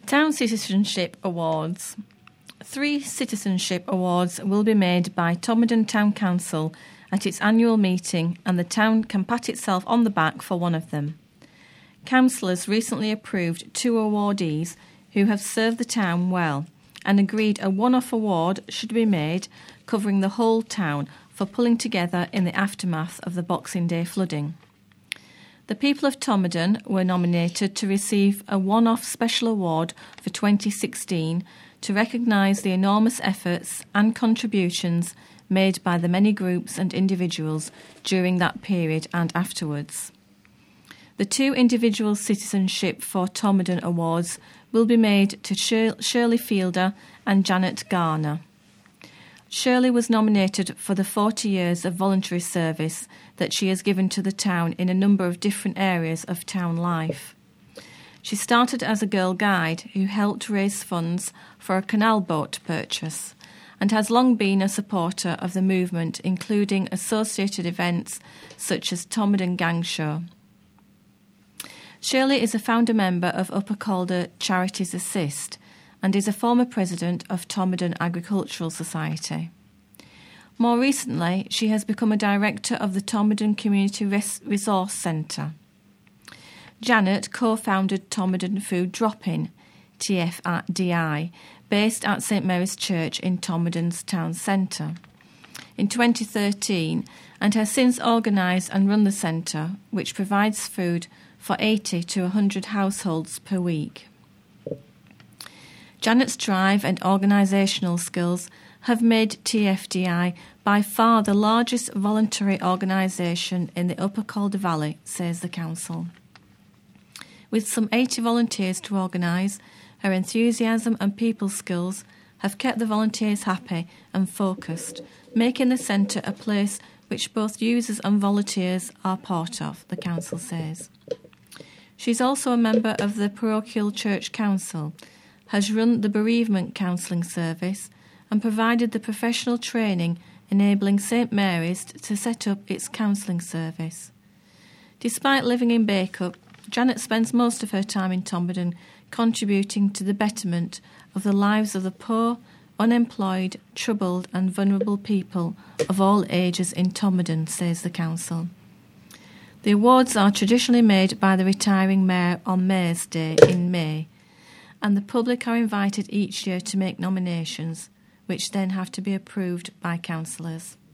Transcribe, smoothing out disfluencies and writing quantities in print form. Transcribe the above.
Town Citizenship Awards. 3 citizenship awards will be made by Tomaton Town Council at its annual meeting, and the town can pat itself on the back for one of them. Councillors recently approved 2 awardees who have served the town well and agreed a one-off award should be made covering the whole town for pulling together in the aftermath of the Boxing Day flooding. The people of Tomaton were nominated to receive a one-off special award for 2016 to recognise the enormous efforts and contributions made by the many groups and individuals during that period and afterwards. The 2 individual Citizenship for Tomaton awards will be made to Shirley Fielder and Janet Garner. Shirley was nominated for the 40 years of voluntary service that she has given to the town in a number of different areas of town life. She started as a girl guide who helped raise funds for a canal boat purchase and has long been a supporter of the movement, including associated events such as Tomaton Gang Show. Shirley is a founder member of Upper Calder Charities Assist and is a former president of Tomaton Agricultural Society. More recently, she has become a director of the Tomaton Community Resource Centre. Janet co-founded Tomaton Food Drop-In, TFDI, based at St Mary's Church in Tomaton's town centre, in 2013, and has since organised and run the centre, which provides food for 80 to 100 households per week. Janet's drive and organisational skills have made TFDI by far the largest voluntary organisation in the Upper Calder Valley, says the council. With some 80 volunteers to organise, her enthusiasm and people skills have kept the volunteers happy and focused, making the centre a place which both users and volunteers are part of, the council says. She's also a member of the Parochial Church Council, has run the bereavement counselling service and provided the professional training enabling St Mary's to set up its counselling service. Despite living in Bacup, Janet spends most of her time in Tomaton contributing to the betterment of the lives of the poor, unemployed, troubled and vulnerable people of all ages in Tomaton, says the council. The awards are traditionally made by the retiring mayor on Mayor's Day in May, and the public are invited each year to make nominations, which then have to be approved by councillors.